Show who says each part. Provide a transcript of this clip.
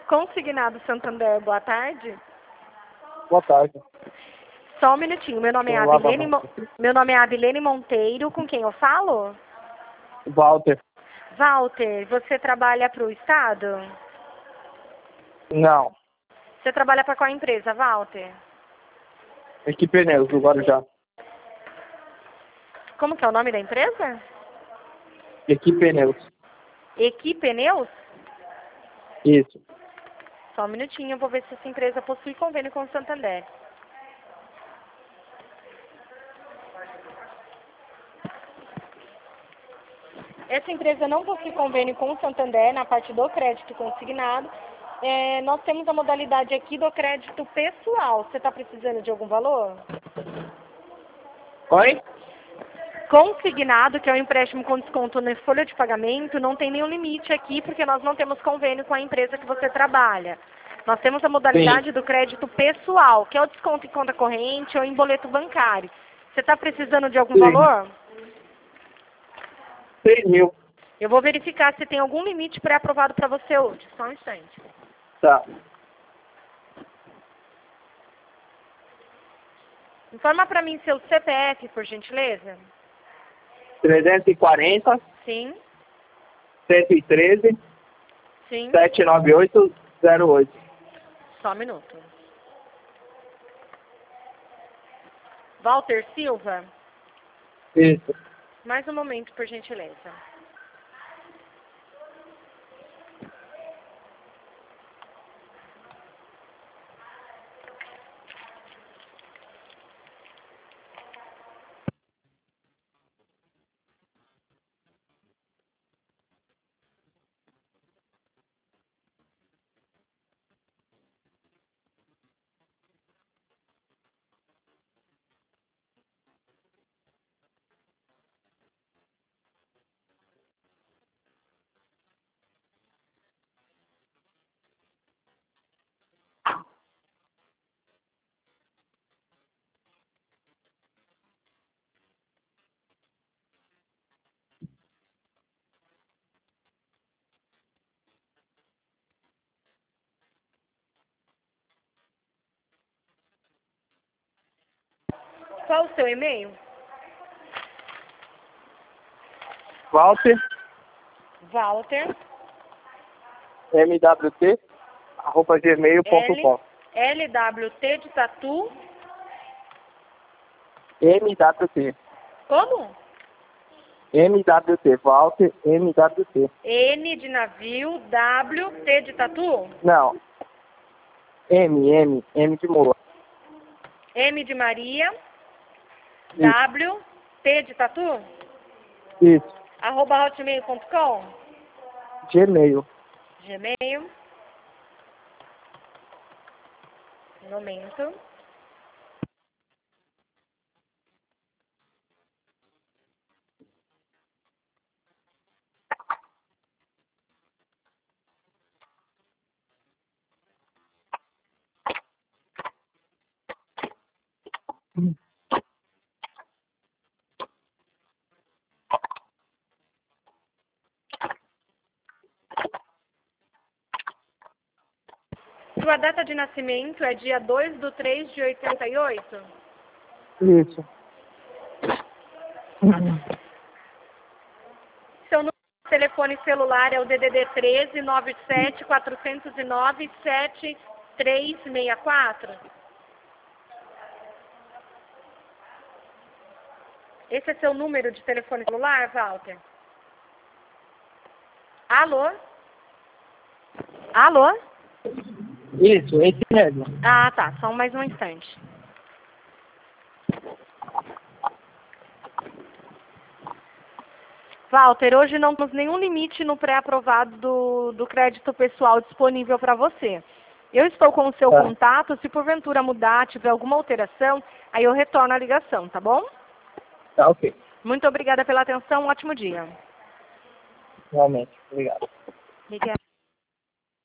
Speaker 1: Consignado Santander, boa tarde.
Speaker 2: Boa tarde.
Speaker 1: Só um minutinho, meu nome é Adilene Monteiro, com quem eu falo?
Speaker 2: Walter.
Speaker 1: Walter, você trabalha para o Estado?
Speaker 2: Não.
Speaker 1: Você trabalha para qual empresa, Walter?
Speaker 2: Equipe Pneus, do Guarujá.
Speaker 1: Como que é o nome da empresa?
Speaker 2: Equipe Pneus.
Speaker 1: Equipe Pneus?
Speaker 2: Isso.
Speaker 1: Só um minutinho, eu vou ver se essa empresa possui convênio com o Santander. Essa empresa não possui convênio com o Santander na parte do crédito consignado. Nós temos a modalidade aqui do crédito pessoal. Você está precisando de algum valor?
Speaker 2: Oi?
Speaker 1: Consignado, que é um empréstimo com desconto na folha de pagamento, não tem nenhum limite aqui, porque nós não temos convênio com a empresa que você trabalha. Nós temos a modalidade do crédito pessoal, que é o desconto em conta corrente ou em boleto bancário. Você está precisando de algum valor?
Speaker 2: 6 mil.
Speaker 1: Eu vou verificar se tem algum limite pré-aprovado para você hoje. Só um instante.
Speaker 2: Tá.
Speaker 1: Informa para mim seu CPF, por gentileza.
Speaker 2: 340,
Speaker 1: Sim,
Speaker 2: 113,
Speaker 1: sim.
Speaker 2: 79808.
Speaker 1: Só um minuto. Walter Silva.
Speaker 2: Isso.
Speaker 1: Mais um momento, por gentileza. Qual o seu e-mail?
Speaker 2: Walter,
Speaker 1: Walter.
Speaker 2: MWT, @gmail.com.
Speaker 1: LWT de tatu.
Speaker 2: MWT.
Speaker 1: Como?
Speaker 2: MWT. Walter, MWT.
Speaker 1: N de navio, W, T de tatu.
Speaker 2: Não. M de moa.
Speaker 1: M de Maria,
Speaker 2: Isso.
Speaker 1: W, T de tatu.
Speaker 2: Isso.
Speaker 1: @hotmail.com.
Speaker 2: Gmail.
Speaker 1: Gmail. Um momento. Sua data de nascimento é dia 2/3/88?
Speaker 2: Isso.
Speaker 1: Seu número de telefone celular é o DDD 13 97 409 7364? Esse é seu número de telefone celular, Walter? Alô? Alô?
Speaker 2: Isso, esse mesmo.
Speaker 1: Ah, tá. Só mais um instante. Walter, hoje não temos nenhum limite no pré-aprovado do crédito pessoal disponível para você. Eu estou com o seu contato, se porventura mudar, tiver alguma alteração, aí eu retorno a ligação, tá bom?
Speaker 2: Tá ok.
Speaker 1: Muito obrigada pela atenção, um ótimo dia.
Speaker 2: Realmente. Obrigado.
Speaker 1: Obrigada.